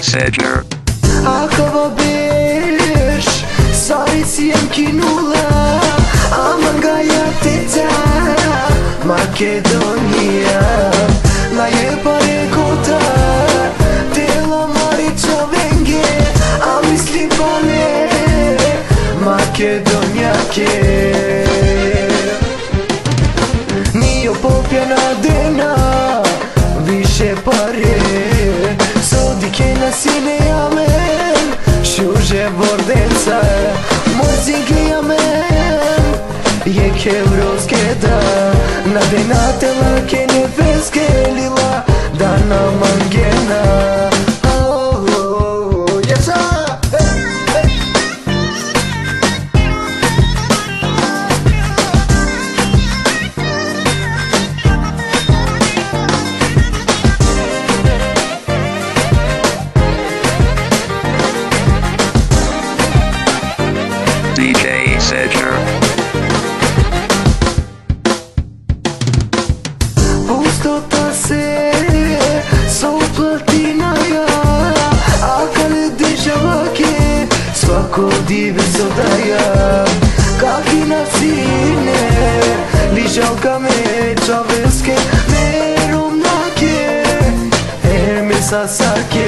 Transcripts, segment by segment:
Sedler. Akava besh Sari si jem kinula Ama nga jatita Makedonia Na je pare kota Tela mari čovenge A misli pale Makedonia ke Nije popjena dena Više pare Sodike na sine amen Shurje vordenca Mozike amen Je kevrovske da Na denatela ke neveske lila Da nam angena DJ Sedler. Pustota se Soplatina A kale država ke Svako dive zodaja Kaki na sine Ližalka me čaveske Merom nake Eme sasake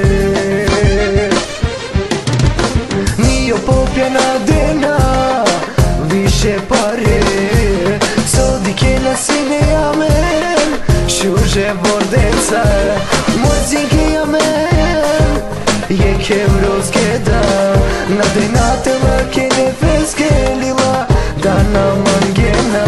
Nije popjena dena Više pare Sodike na sine amen Shurje vordenca Mozike amen Je kevrovske da Na denatela ke neveske lila Da nam angena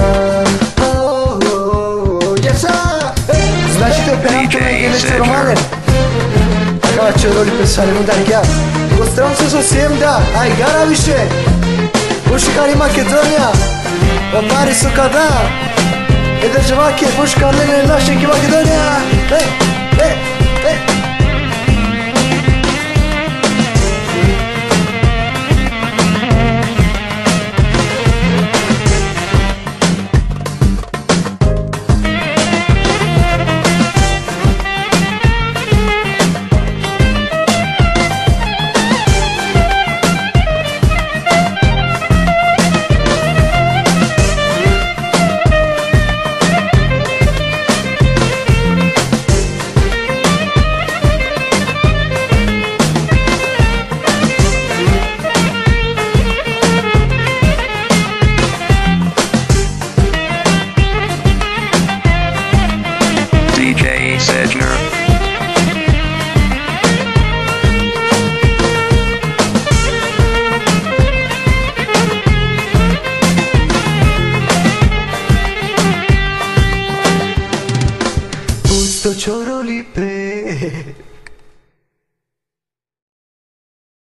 Значи те оператора и генeste романе Такава че роли песали мударика Гостравам се совсем да Ай гара više Puškari Makedonija Otari su kada E država ke puškarne naše ki Makedonija Ej, ej